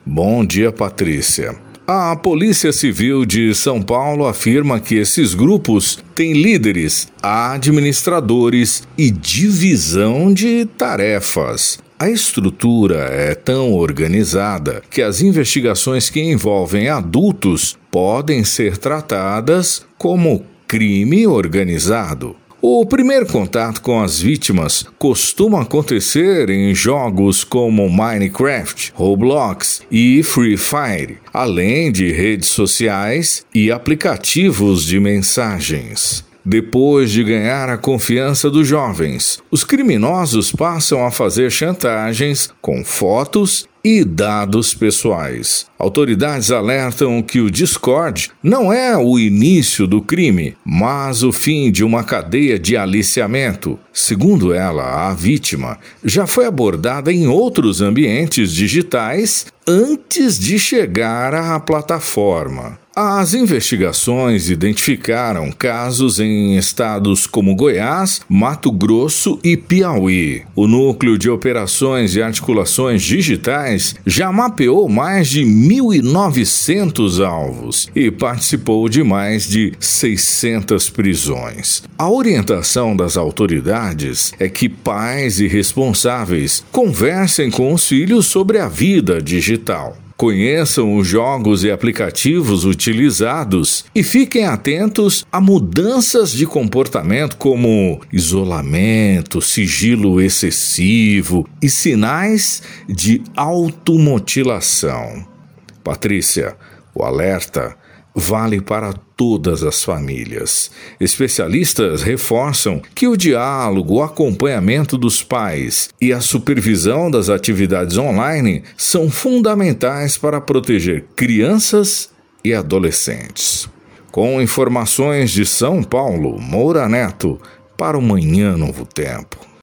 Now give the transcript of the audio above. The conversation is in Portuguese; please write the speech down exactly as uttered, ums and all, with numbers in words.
Bom dia, Patrícia. A Polícia Civil de São Paulo afirma que esses grupos têm líderes, administradores e divisão de tarefas. A estrutura é tão organizada que as investigações que envolvem adultos podem ser tratadas como crime organizado. O primeiro contato com as vítimas costuma acontecer em jogos como Minecraft, Roblox e Free Fire, além de redes sociais e aplicativos de mensagens. Depois de ganhar a confiança dos jovens, os criminosos passam a fazer chantagens com fotos e dados pessoais. Autoridades alertam que o Discord não é o início do crime, mas o fim de uma cadeia de aliciamento. Segundo ela, a vítima já foi abordada em outros ambientes digitais antes de chegar à plataforma. As investigações identificaram casos em estados como Goiás, Mato Grosso e Piauí. O Núcleo de Operações e Articulações Digitais já mapeou mais de mil e novecentos alvos e participou de mais de seiscentas prisões. A orientação das autoridades é que pais e responsáveis conversem com os filhos sobre a vida digital. Conheçam os jogos e aplicativos utilizados e fiquem atentos a mudanças de comportamento como isolamento, sigilo excessivo e sinais de automutilação. Patrícia, o alerta vale para todas as famílias. Especialistas reforçam que o diálogo, o acompanhamento dos pais e a supervisão das atividades online são fundamentais para proteger crianças e adolescentes. Com informações de São Paulo, Moura Neto, para o Manhã Novo Tempo.